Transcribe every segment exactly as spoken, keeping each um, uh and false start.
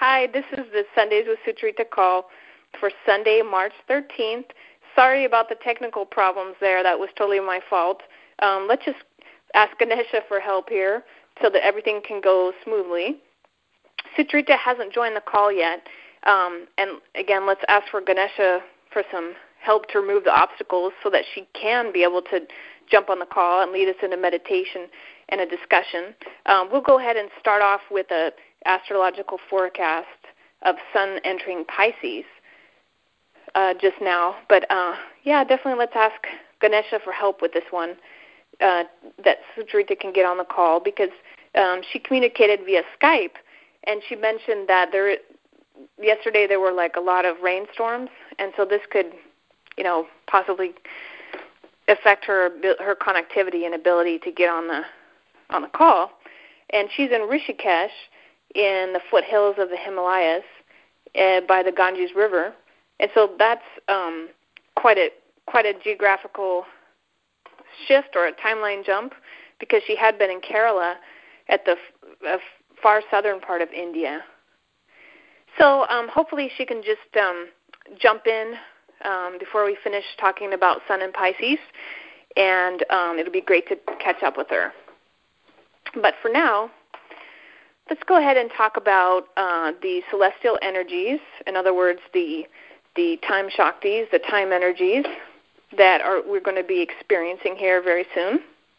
Hi, this is the Sundays with Sucharita call for Sunday, March thirteenth. Sorry about the technical problems there. That was totally my fault. Um, let's just ask Ganesha for help here so that everything can go smoothly. Sucharita hasn't joined the call yet. Um, and again, let's ask for Ganesha for some help to remove the obstacles so that she can be able to jump on the call and lead us in a meditation and a discussion. Um, we'll go ahead and start off with a astrological forecast of Sun entering Pisces uh, just now. But uh, yeah, definitely let's ask Ganesha for help with this one, uh, that Sucharita can get on the call, because um, she communicated via Skype, and she mentioned that there yesterday there were like a lot of rainstorms, and so this could, you know, possibly affect her her connectivity and ability to get on the on the call. And she's in Rishikesh, in the foothills of the Himalayas, uh, by the Ganges River, and so that's um, quite a quite a geographical shift or a timeline jump, because she had been in Kerala at the f- uh, far southern part of India. So um, hopefully she can just um, jump in um, before we finish talking about Sun and Pisces, and um, it'll be great to catch up with her. But for now, let's go ahead and talk about uh, the celestial energies, in other words, the the time shaktis, the time energies that are we're going to be experiencing here very soon.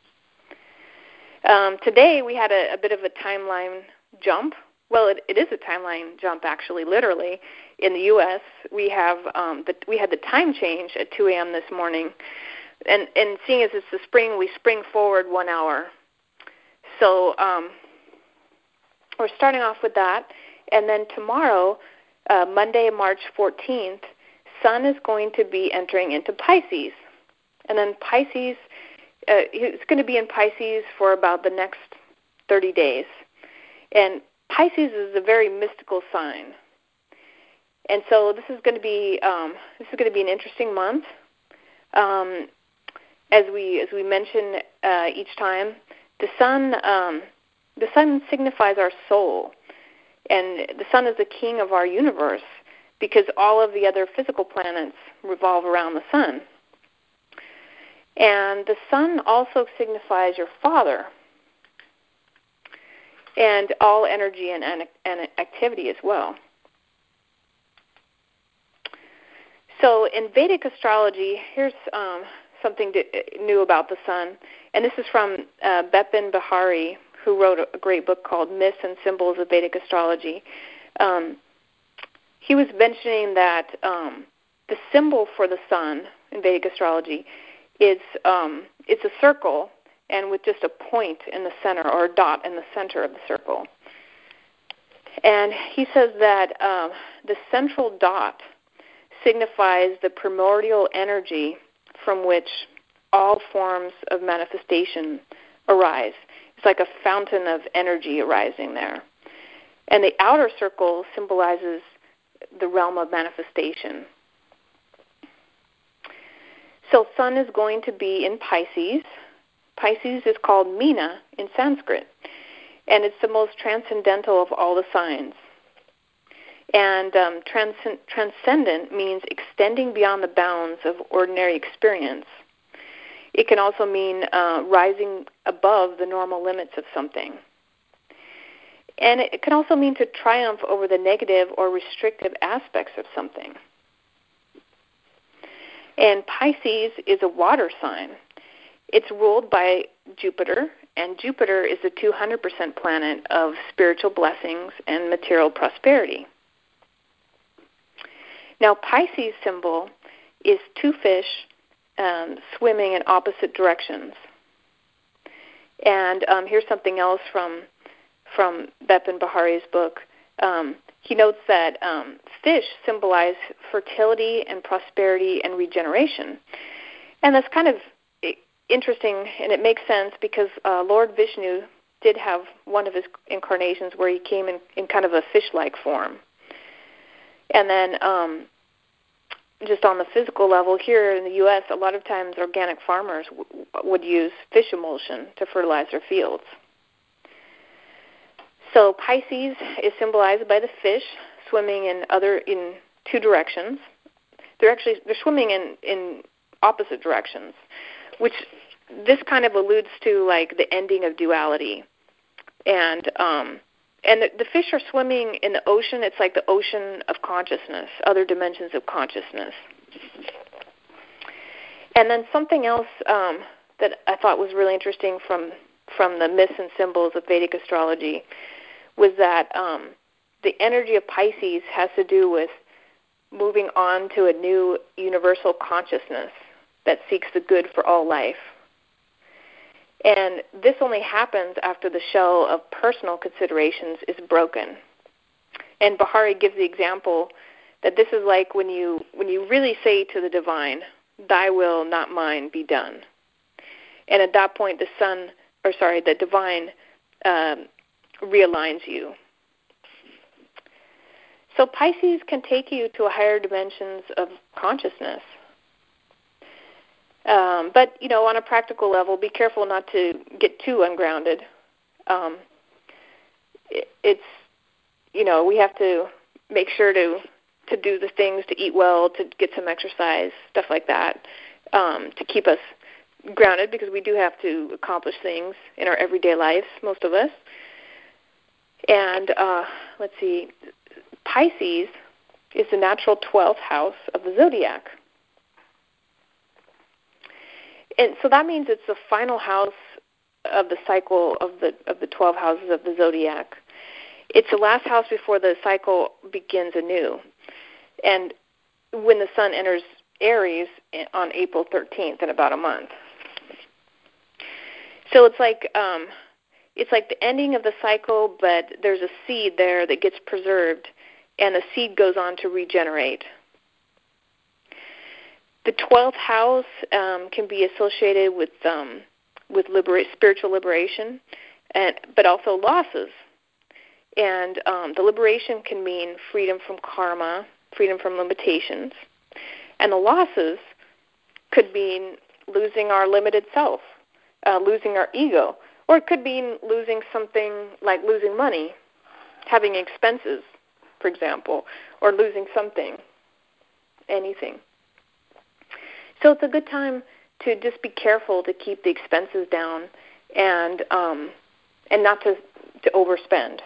Um, today we had a, a bit of a timeline jump. Well, it, it is a timeline jump, actually, literally. In the U S, we have um, the, we had the time change at two a.m. this morning, and and seeing as it's the spring, we spring forward one hour. So um, we're starting off with that, and then tomorrow, uh, Monday, March fourteenth, Sun is going to be entering into Pisces, and then Pisces, uh, it's going to be in Pisces for about the next thirty days, and Pisces is a very mystical sign, and so this is going to be um, this is going to be an interesting month. Um, as we as we mention uh, each time, the Sun um, the Sun signifies our soul, and the Sun is the king of our universe, because all of the other physical planets revolve around the Sun. And the Sun also signifies your father, and all energy and, and, and activity as well. So in Vedic astrology, here's um, something to, new about the Sun, and this is from uh, Bipin Bihari, who wrote a great book called Myths and Symbols of Vedic Astrology. Um, he was mentioning that um, the symbol for the Sun in Vedic astrology is um, it's a circle, and with just a point in the center, or a dot in the center of the circle. And he says that um, the central dot signifies the primordial energy from which all forms of manifestation arise. It's like a fountain of energy arising there. And the outer circle symbolizes the realm of manifestation. So Sun is going to be in Pisces. Pisces is called Meena in Sanskrit, and it's the most transcendental of all the signs. And um, transcend- transcendent means extending beyond the bounds of ordinary experience. It can also mean uh, rising above the normal limits of something. And it can also mean to triumph over the negative or restrictive aspects of something. And Pisces is a water sign. It's ruled by Jupiter, and Jupiter is the two hundred percent planet of spiritual blessings and material prosperity. Now, Pisces symbol is two fish um, swimming in opposite directions. And um, here's something else from from Bipin Bihari's book. Um, he notes that um, fish symbolize fertility and prosperity and regeneration. And that's kind of interesting, and it makes sense, because uh, Lord Vishnu did have one of his incarnations where he came in, in kind of a fish-like form. And then um, just on the physical level, here in the U S, a lot of times organic farmers w- would use fish emulsion to fertilize their fields. So Pisces is symbolized by the fish swimming in other in two directions. They're actually they're swimming in, in opposite directions, which this kind of alludes to like the ending of duality. And um, and the, the fish are swimming in the ocean. It's like the ocean of consciousness, other dimensions of consciousness. And then something else um, that I thought was really interesting from from the myths and symbols of Vedic astrology was that um, the energy of Pisces has to do with moving on to a new universal consciousness that seeks the good for all life. And this only happens after the shell of personal considerations is broken. And Bahari gives the example that this is like when you when you really say to the divine, "Thy will, not mine, be done." And at that point, the sun, or sorry, the divine um, realigns you. So Pisces can take you to a higher dimensions of consciousness. Um, but, you know, on a practical level, be careful not to get too ungrounded. Um, it, it's, you know, we have to make sure to, to do the things, to eat well, to get some exercise, stuff like that, um, to keep us grounded, because we do have to accomplish things in our everyday lives, most of us. And uh, let's see, Pisces is the natural twelfth house of the zodiac. And so that means it's the final house of the cycle of the of the twelve houses of the zodiac. It's the last house before the cycle begins anew. And when the sun enters Aries on April thirteenth, in about a month. So it's like um, it's like the ending of the cycle, but there's a seed there that gets preserved, and the seed goes on to regenerate. The twelfth house um, can be associated with um, with libera- spiritual liberation, and but also losses. And um, the liberation can mean freedom from karma, freedom from limitations, and the losses could mean losing our limited self, uh, losing our ego, or it could mean losing something like losing money, having expenses, for example, or losing something, anything. So it's a good time to just be careful to keep the expenses down and um, and not to, to overspend.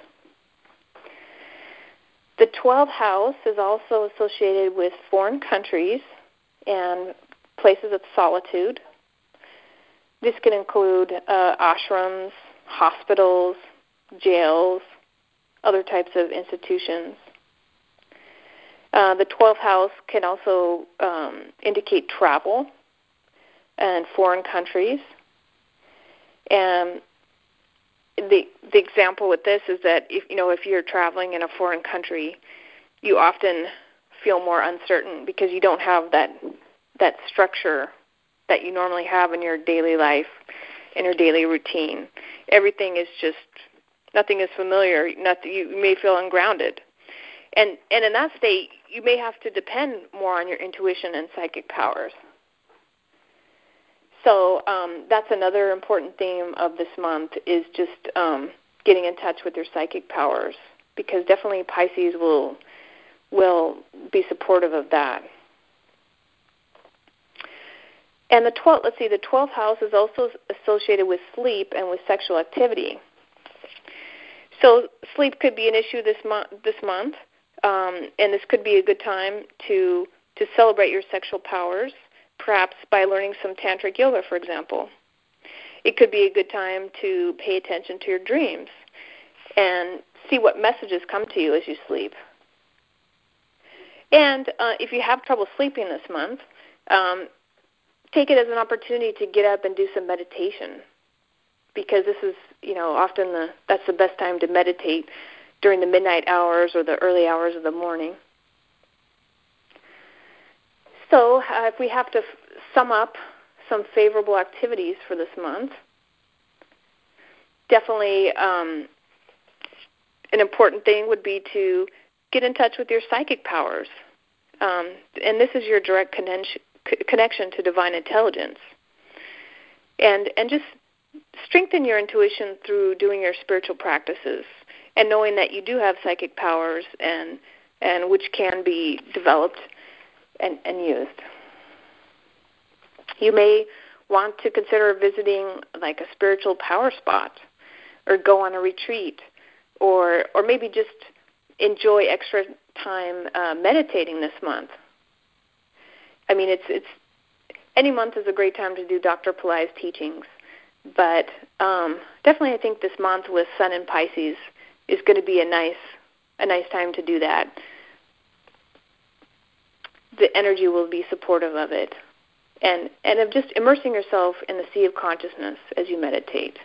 The twelfth house is also associated with foreign countries and places of solitude. This can include uh, ashrams, hospitals, jails, other types of institutions. Uh, the twelfth house can also um, indicate travel and foreign countries. And the the example with this is that if you know if you're traveling in a foreign country, you often feel more uncertain because you don't have that that structure that you normally have in your daily life, in your daily routine. Everything is just nothing is familiar. Nothing, you may feel ungrounded. And and in that state, you may have to depend more on your intuition and psychic powers. So um, that's another important theme of this month is just um, getting in touch with your psychic powers, because definitely Pisces will will be supportive of that. And the twelfth, let's see, the twelfth house is also associated with sleep and with sexual activity. So sleep could be an issue this month. This month. Um, and this could be a good time to to celebrate your sexual powers, perhaps by learning some tantric yoga, for example. It could be a good time to pay attention to your dreams and see what messages come to you as you sleep. And uh, if you have trouble sleeping this month, um, take it as an opportunity to get up and do some meditation, because this is, you know, often the that's the best time to meditate, during the midnight hours or the early hours of the morning. So uh, if we have to f- sum up some favorable activities for this month, definitely um, an important thing would be to get in touch with your psychic powers. Um, and this is your direct connection, connection to divine intelligence. And, and just strengthen your intuition through doing your spiritual practices and knowing that you do have psychic powers and and which can be developed and, and used. You may want to consider visiting like a spiritual power spot, or go on a retreat, or or maybe just enjoy extra time uh, meditating this month. I mean, it's it's any month is a great time to do Doctor Pillai's teachings, but um, definitely I think this month with Sun in Pisces is going to be a nice a nice time to do that. The energy will be supportive of it, and and of just immersing yourself in the sea of consciousness as you meditate.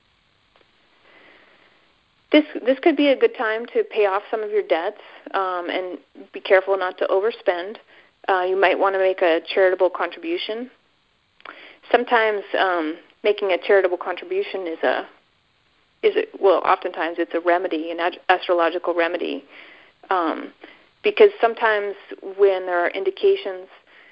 This this could be a good time to pay off some of your debts, um, and be careful not to overspend. Uh, you might want to make a charitable contribution. Sometimes um, making a charitable contribution is a is a, well, oftentimes it's a remedy, an astrological remedy, um, because sometimes when there are indications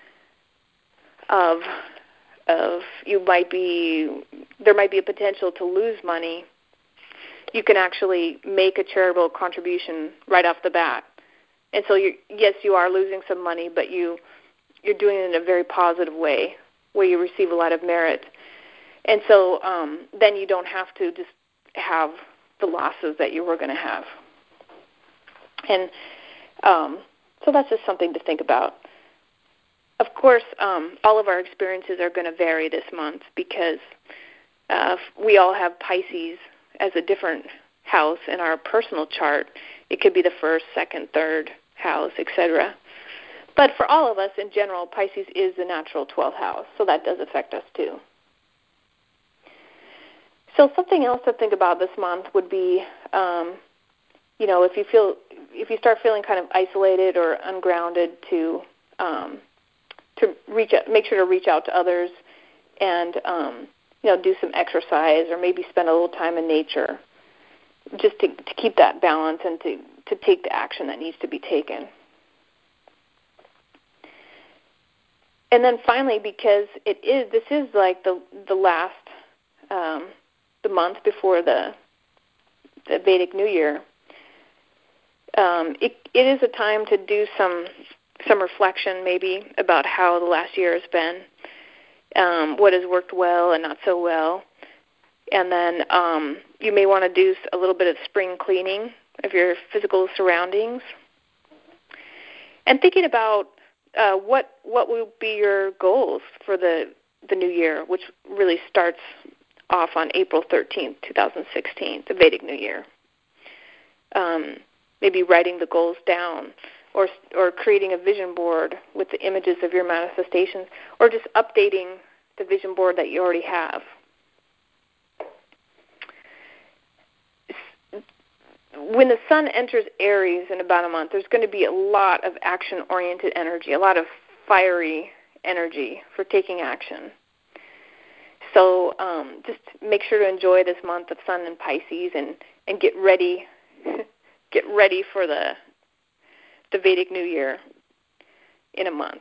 of of you might be there might be a potential to lose money, you can actually make a charitable contribution right off the bat. And so, you yes, you are losing some money, but you, you're doing it in a very positive way, where you receive a lot of merit. And so um, then you don't have to just have the losses that you were going to have. And um, so that's just something to think about. Of course, um, all of our experiences are going to vary this month, because uh, we all have Pisces as a different house in our personal chart. It could be the first, second, third house, et cetera. But for all of us in general, Pisces is the natural twelfth house, so that does affect us too. So something else to think about this month would be, um, you know, if you feel, if you start feeling kind of isolated or ungrounded, to um, to reach out, make sure to reach out to others, and um, you know, do some exercise, or maybe spend a little time in nature, just to, to keep that balance and to, to take the action that needs to be taken. And then finally, because it is, this is like the the last, um, the month before the the Vedic New Year, um, it it is a time to do some some reflection, maybe about how the last year has been, um, what has worked well and not so well. And then um, you may want to do a little bit of spring cleaning of your physical surroundings. And thinking about uh, what what will be your goals for the, the new year, which really starts off on April thirteenth, twenty sixteen, the Vedic New Year. Um, maybe writing the goals down, or or creating a vision board with the images of your manifestations, or just updating the vision board that you already have. When the sun enters Aries in about a month, there's going to be a lot of action-oriented energy, a lot of fiery energy for taking action. So um, just make sure to enjoy this month of Sun in Pisces, and, and get ready, get ready for the the Vedic New Year in a month.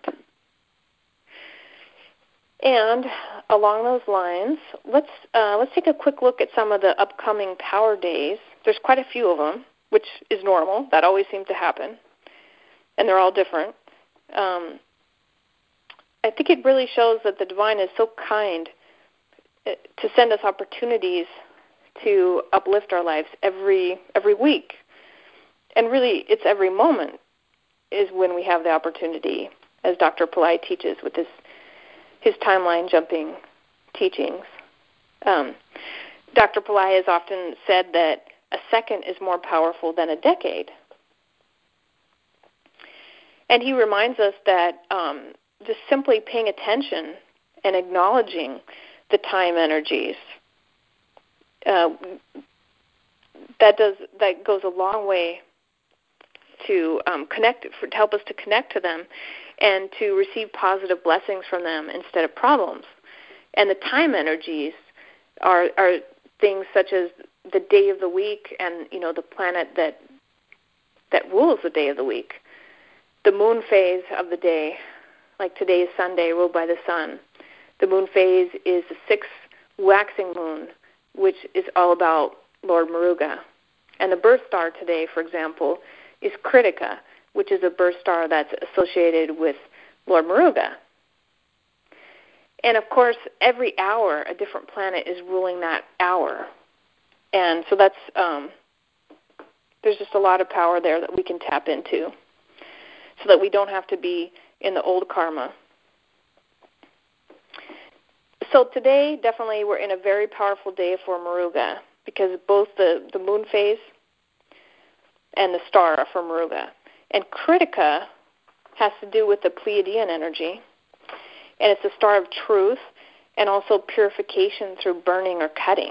And along those lines, let's uh, let's take a quick look at some of the upcoming power days. There's quite a few of them, which is normal. That always seems to happen, and they're all different. Um, I think it really shows that the divine is so kind to send us opportunities to uplift our lives every every week, and really, it's every moment is when we have the opportunity, as Doctor Pillai teaches with his his timeline jumping teachings. Um, Doctor Pillai has often said that a second is more powerful than a decade. And he reminds us that um, just simply paying attention and acknowledging the time energies, uh, that does that goes a long way to um, connect, for, to help us to connect to them and to receive positive blessings from them instead of problems. And the time energies are are things such as the day of the week, and you know the planet that that rules the day of the week. The moon phase of the day, like today is Sunday, ruled by the sun. The moon phase is the sixth waxing moon, which is all about Lord Muruga. And the birth star today, for example, is Kritika, which is a birth star that's associated with Lord Muruga. And, of course, every hour a different planet is ruling that hour. And so that's um, there's just a lot of power there that we can tap into so that we don't have to be in the old karma. So today, definitely, we're in a very powerful day for Muruga because both the, the moon phase and the star are for Muruga. And Kritika has to do with the Pleiadian energy, and it's a star of truth and also purification through burning or cutting.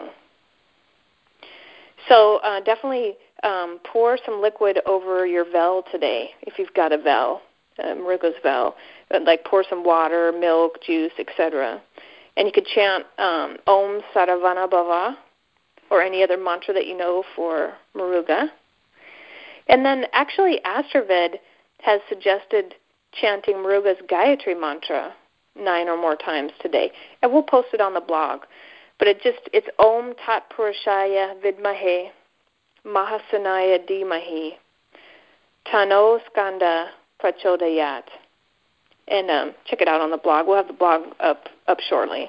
So uh, definitely um, pour some liquid over your vel today if you've got a vel, uh, Muruga's vel. Like pour some water, milk, juice, et cetera. And you could chant um, Om Saravana Bhava or any other mantra that you know for Muruga. And then actually Astravad has suggested chanting Muruga's Gayatri mantra nine or more times today. And we'll post it on the blog. But it just it's Om Tat Purushaya Vidmahe Mahasanaya Dhimahi Tano Skanda Prachodayat. And um, check it out on the blog. We'll have the blog up up shortly.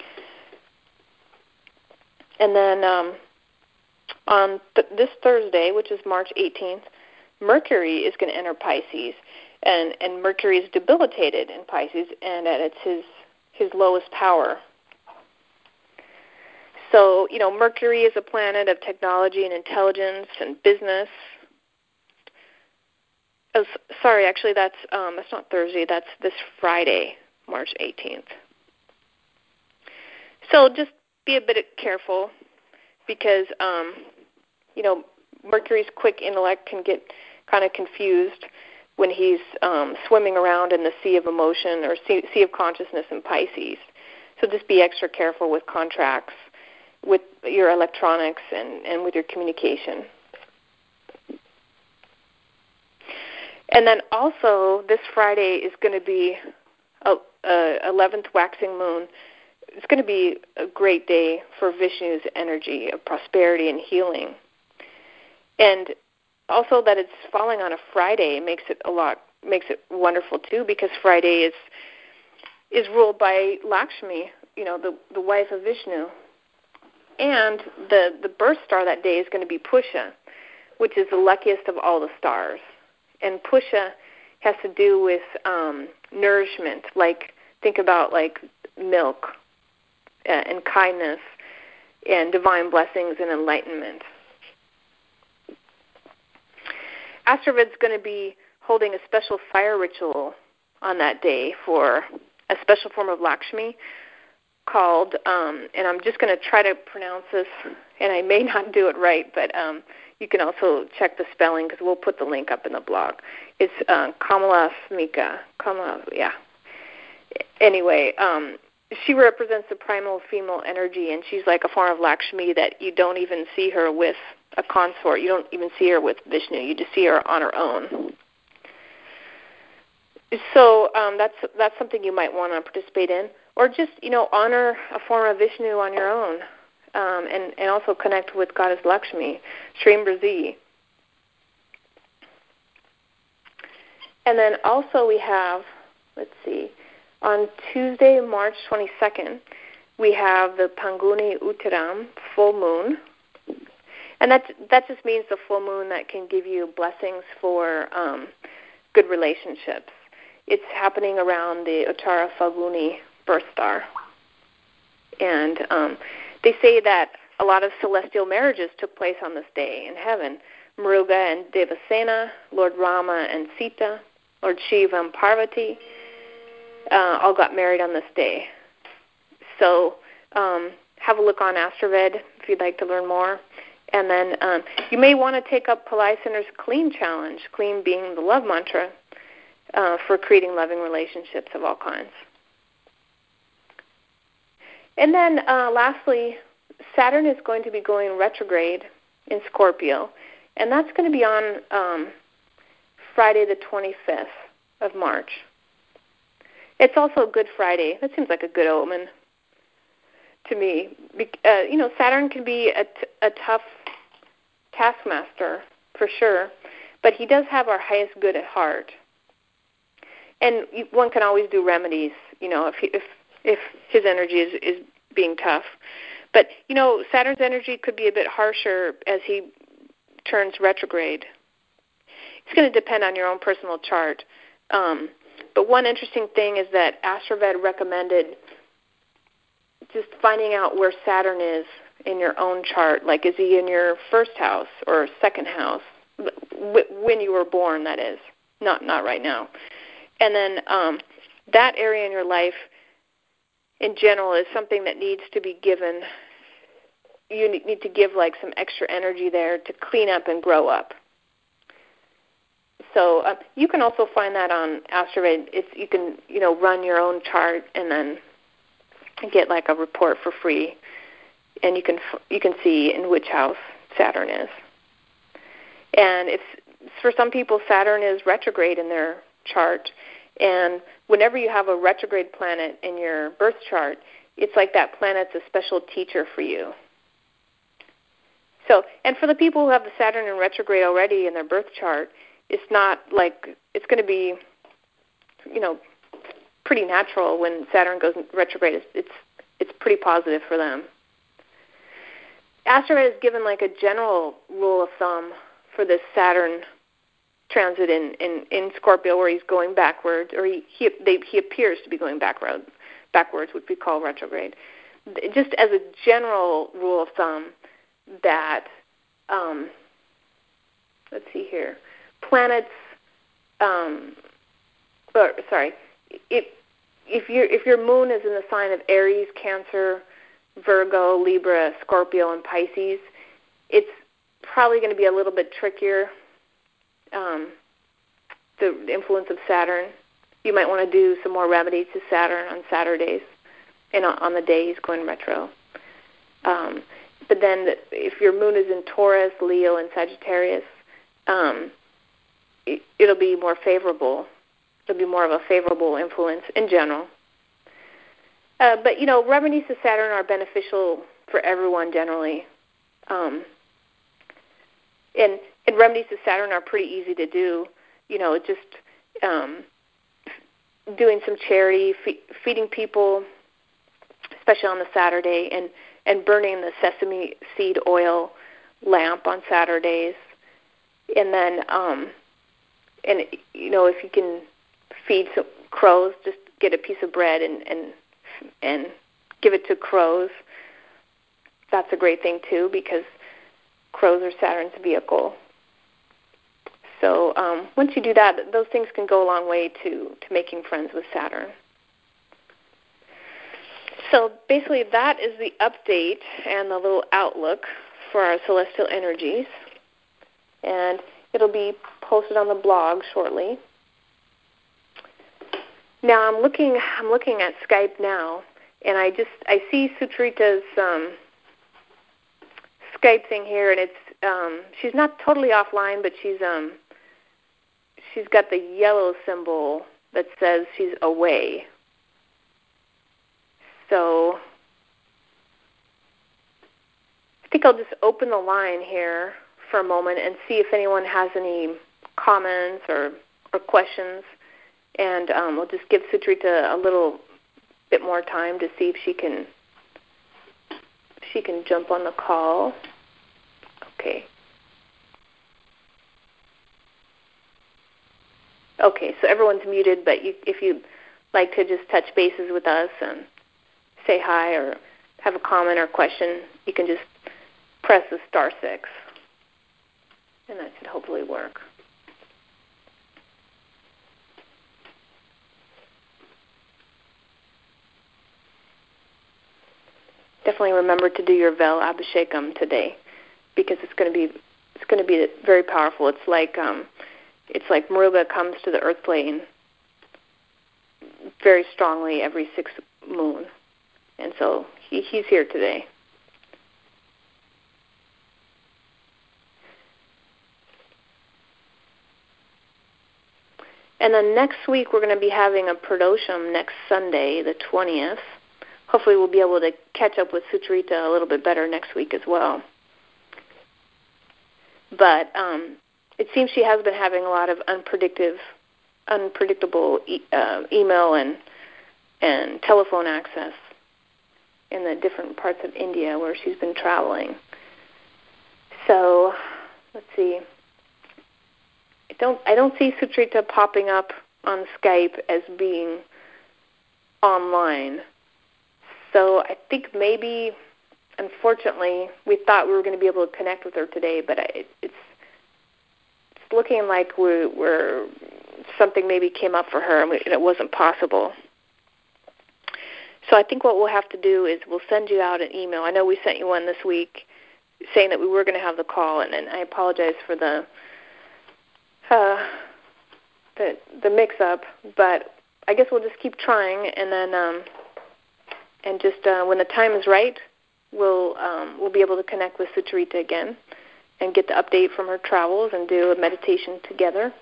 And then um, on th- this Thursday, which is March eighteenth, Mercury is going to enter Pisces. And, and Mercury is debilitated in Pisces, and at it's his, his lowest power. So, you know, Mercury is a planet of technology and intelligence and business. Oh, sorry, actually, that's um, that's not Thursday. That's this Friday, March eighteenth. So just be a bit careful because, um, you know, Mercury's quick intellect can get kind of confused when he's um, swimming around in the sea of emotion or sea, sea of consciousness in Pisces. So just be extra careful with contracts, with your electronics, and, and with your communication. And then also, this Friday is going to be a, a eleventh waxing moon. It's going to be a great day for Vishnu's energy of prosperity and healing. And also that it's falling on a Friday makes it a lot makes it wonderful too, because Friday is is ruled by Lakshmi, you know, the the wife of Vishnu. And the the birth star that day is going to be Pusha, which is the luckiest of all the stars. And Pusha has to do with um, nourishment, like think about like milk uh, and kindness and divine blessings and enlightenment. Astravad's going to be holding a special fire ritual on that day for a special form of Lakshmi called, um, and I'm just going to try to pronounce this, and I may not do it right, but um, you can also check the spelling because we'll put the link up in the blog. It's uh, Kamala Smika. Kamala, yeah. Anyway, um, she represents the primal female energy, and she's like a form of Lakshmi that you don't even see her with a consort. You don't even see her with Vishnu. You just see her on her own. So um, that's that's something you might want to participate in, or just you know honor a form of Vishnu on your own, um, and and also connect with Goddess Lakshmi, Shrimbrazi. And then also we have, let's see, on Tuesday, March twenty-second, we have the Panguni Uttaram full moon. And that that just means the full moon that can give you blessings for um, good relationships. It's happening around the Uttara Falguni birth star. And um, they say that a lot of celestial marriages took place on this day in heaven. Muruga and Devasena, Lord Rama and Sita, Lord Shiva and Parvati, uh, all got married on this day. So um, have a look on Astravad if you'd like to learn more. And then um, you may want to take up Pillai Center's Clean Challenge, Clean being the love mantra, uh, for creating loving relationships of all kinds. And then uh, lastly, Saturn is going to be going retrograde in Scorpio, and that's going to be on um, Friday the twenty-fifth of March. It's also Good Friday. That seems like a good omen to me. Uh, you know, Saturn can be a, t- a tough taskmaster for sure, but he does have our highest good at heart. And you, one can always do remedies, you know, if he, if if his energy is, is being tough. But, you know, Saturn's energy could be a bit harsher as he turns retrograde. It's going to depend on your own personal chart. Um, but one interesting thing is that Astroved recommended just finding out where Saturn is in your own chart. Like, is he in your first house or second house? When you were born, that is. Not not right now. And then um, that area in your life in general is something that needs to be given. You need to give like some extra energy there to clean up and grow up. So uh, you can also find that on Astroved. It's you can you know run your own chart and then get like a report for free, and you can you can see in which house Saturn is. And if for some people Saturn is retrograde in their chart, and whenever you have a retrograde planet in your birth chart, it's like that planet's a special teacher for you. So, and for the people who have the Saturn in retrograde already in their birth chart, it's not like, it's going to be, you know, pretty natural when Saturn goes retrograde. It's it's, it's pretty positive for them. Astroved is given like a general rule of thumb for this Saturn transit in, in, in Scorpio, where he's going backwards, or he he, they, he appears to be going backward, backwards, which we call retrograde. Just as a general rule of thumb, that um, let's see here, planets. Um, or, sorry, if if your if your moon is in the sign of Aries, Cancer, Virgo, Libra, Scorpio, and Pisces, it's probably going to be a little bit trickier. Um, the influence of Saturn. You might want to do some more remedies to Saturn on Saturdays and on the day he's going retro. Um, but then if your moon is in Taurus, Leo, and Sagittarius, um, it, it'll be more favorable. It'll be more of a favorable influence in general. Uh, but, you know, remedies to Saturn are beneficial for everyone generally. Um, and, and remedies to Saturn are pretty easy to do. You know, just um, doing some charity, fe- feeding people, especially on the Saturday, and, and burning the sesame seed oil lamp on Saturdays. And then, um, and you know, if you can feed some crows, just get a piece of bread and, and and give it to crows. That's a great thing too, because crows are Saturn's vehicle. So um, once you do that, those things can go a long way to, to making friends with Saturn. So basically that is the update and the little outlook for our celestial energies. And it'll be posted on the blog shortly. Now I'm looking I'm looking at Skype now, and I just I see Sucharita's um, Skype thing here, and it's um, she's not totally offline, but she's um she's got the yellow symbol that says she's away. So I think I'll just open the line here for a moment and see if anyone has any comments or or questions. And um, we'll just give Sucharita a little bit more time to see if she can she can jump on the call. Okay. Okay, so everyone's muted, but you, if you'd like to just touch bases with us and say hi or have a comment or question, you can just press the star six, and that should hopefully work. Definitely remember to do your Vel Abhishekam today, because it's going to be it's going to be very powerful. It's like um, it's like Muruga comes to the earth plane very strongly every sixth moon, and so he, he's here today. And then next week we're going to be having a Pradosham next Sunday, the twentieth. Hopefully we'll be able to catch up with Sucharita a little bit better next week as well. but um, it seems she has been having a lot of unpredictable, unpredictable e- uh, email and and telephone access in the different parts of India where she's been traveling. So, let's see. I don't I don't see Suchrita popping up on Skype as being online. So I think maybe, unfortunately, we thought we were going to be able to connect with her today, but I, it's it's looking like we're, we're something maybe came up for her and, we, and it wasn't possible. So I think what we'll have to do is we'll send you out an email. I know we sent you one this week saying that we were going to have the call, and, and I apologize for the uh, the the mix-up, but I guess we'll just keep trying, and then um, and just uh, when the time is right, we'll um, we'll be able to connect with Suchrita again and get the update from her travels and do a meditation together.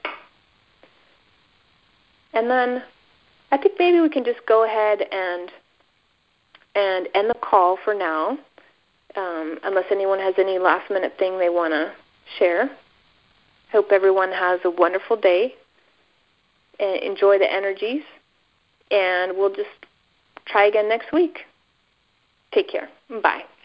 And then I think maybe we can just go ahead and and end the call for now, um, unless anyone has any last-minute thing they want to share. Hope everyone has a wonderful day. And enjoy the energies, and we'll just try again next week. Take care. Bye.